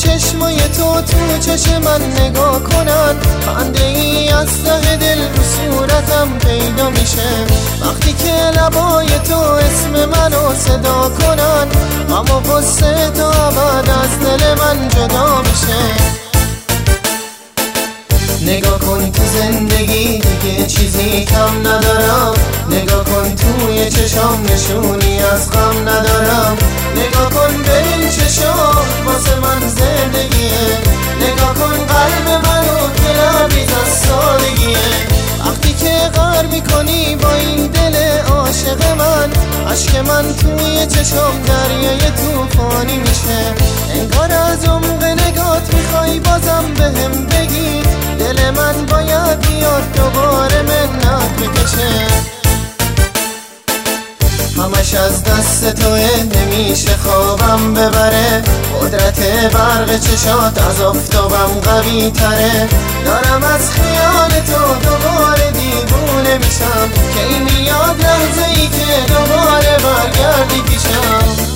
چشمای تو چشم من نگاه کنن، خنده ای از ته دل رو صورتم پیدا میشه. وقتی که لبای تو اسم منو صدا کنن، اما قصه تا ابد از دل من جدا میشه. نگاه کن تو زندگی دیگه چیزی کم ندارم، نگاه کن توی چشام نشونی از غم ندارم. نگاه کن به این چشام واسه من زندگیه، نگاه کن قلب منو که لبریز از سادگیه. وقتی که غر میکنی با این دل عاشق من، عشق من توی چشام دریای توفانی میشه. انگار از عمق نگات میخوای بازم بهم بگی، دل من باید بیاد دوباره منت بکشه. همش از دست توه نمیشه خوابم ببره، قدرت برق چشات از آفتابم قوی تره. دارم از خیال تو دوباره دیوونه میشم، کی میاد لحظه ای که دوباره برگردی پیشم.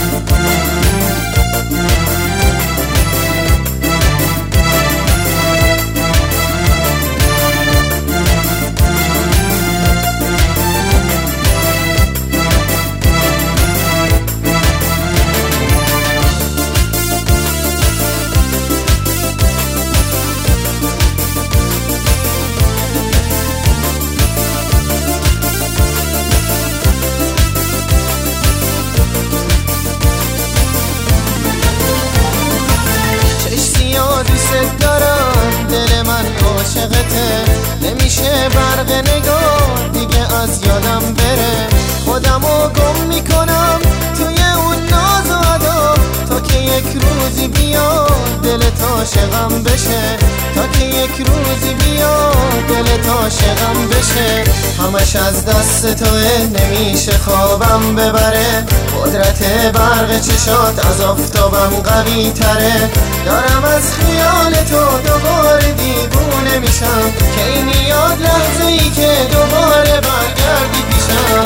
دوست دارم دل من عاشقته، نمیشه برق نگاه دیگه از یادم بره. خودمو گم میکنم توی اون ناز و ادا، تا که یک روزی بیاد دلت عاشقم بشه، تا که یک روزی بیاد دلت عاشقم بشه. همش از دست توه نمیشه خوابم ببره، قدرت برق چشات از آفتابم قوی تره. دارم از خیال تو دوباره دیوونه میشم، کی میاد لحظه ای که دوباره برگردی پیشم.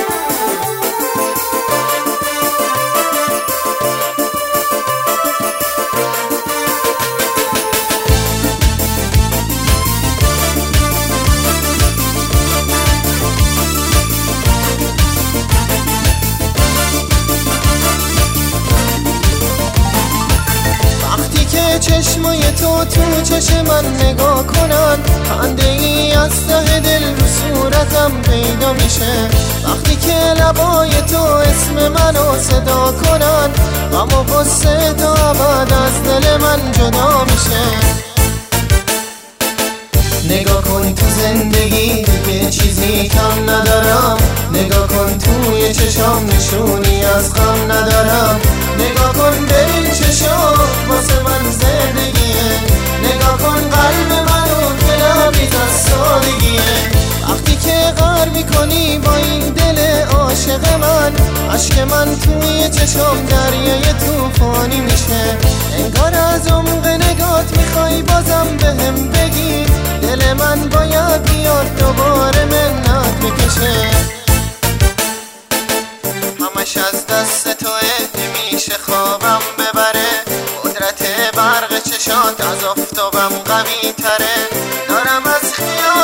چشمای تو چشم من نگاه کنن، خنده ای از ته دل رو صورتم پیدا میشه. وقتی که لبای تو اسم منو صدا کنن، اما قصه تا ابد از دل من جدا میشه. نگاه کن تو زندگی دیگه چیزی کم ندارم، نگاه کن توی چشام نشونی از غم ندارم. نگاه کن به این چشام واسه من زندگیه، نگاه کن قلب منو که لبریز از سادگیه. وقتی که غر میکنی با این دل عاشق من، عشق من توی چشام دریای توفانی میشه. انگار از عمق نگات میخوای بازم بهم بگی، دل من باید بیاد دوباره منت بکشه. همش از دست توه نمیشه خوابم ببره، قدرت برق چشات از آفتابم قوی تره. دارم از خیال